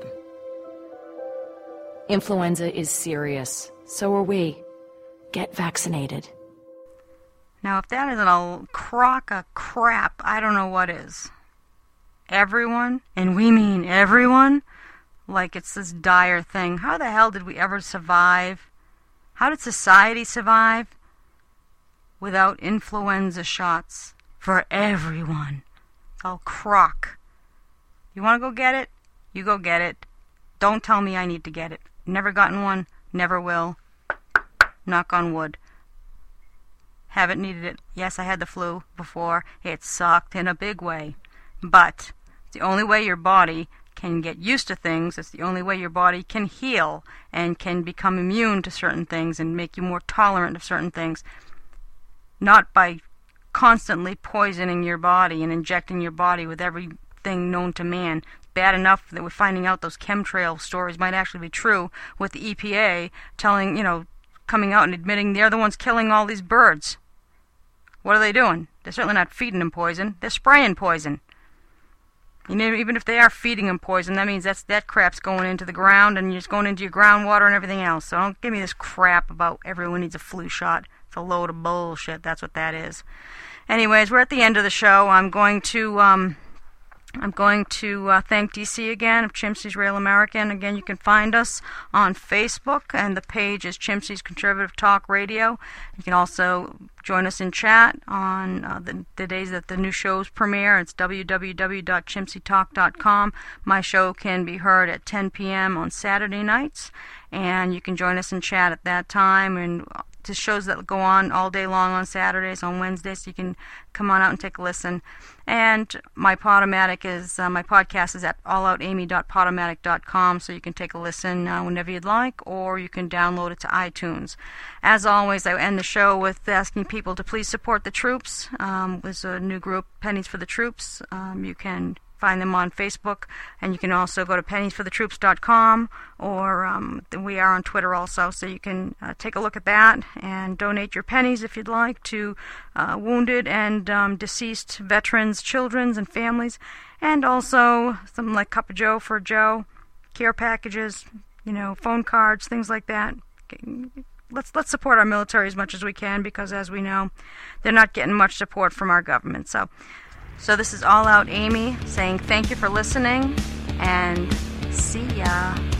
Influenza is serious. So are we. Get vaccinated. Now, if that isn't a crock of crap, I don't know what is. Everyone, and we mean everyone, like it's this dire thing. How the hell did we ever survive? How did society survive without influenza shots for everyone? It's all crock. You want to go get it? You go get it. Don't tell me I need to get it. Never gotten one, never will. Knock on wood. Haven't needed it. Yes, I had the flu before. It sucked in a big way. But it's the only way your body can get used to things. It's the only way your body can heal and can become immune to certain things and make you more tolerant of certain things. Not by constantly poisoning your body and injecting your body with everything known to man. It's bad enough that we're finding out those chemtrail stories might actually be true, with the E P A telling, you know, coming out and admitting they're the ones killing all these birds. What are they doing? They're certainly not feeding them poison. They're spraying poison. You know, even if they are feeding them poison, that means that's that crap's going into the ground, and it's going into your groundwater and everything else. So don't give me this crap about everyone needs a flu shot. It's a load of bullshit. That's what that is. Anyways, we're at the end of the show. I'm going to um, I'm going to uh, thank D C again of Chimsey's Real American. Again, you can find us on Facebook, and the page is Chimsey's Conservative Talk Radio. You can also join us in chat on uh, the, the days that the new shows premiere. It's w w w dot chimsey talk dot com. My show can be heard at ten p.m. on Saturday nights, and you can join us in chat at that time. And to shows that go on all day long on Saturdays, on Wednesdays, so you can come on out and take a listen. And my Podomatic is, uh, my podcast is at all out amy dot podomatic dot com, so you can take a listen uh, whenever you'd like, or you can download it to iTunes. As always, I end the show with asking people to please support the troops. Um, there's a new group, Pennies for the Troops. Um, you can find them on Facebook, and you can also go to pennies for the troops dot com, or um, we are on Twitter also, so you can uh, take a look at that and donate your pennies if you'd like to uh, wounded and um, deceased veterans, children, and families, and also something like Cup of Joe for Joe, care packages, you know, phone cards, things like that. Let's let's support our military as much as we can, because as we know, they're not getting much support from our government. So. So this is All Out Amy saying thank you for listening, and see ya.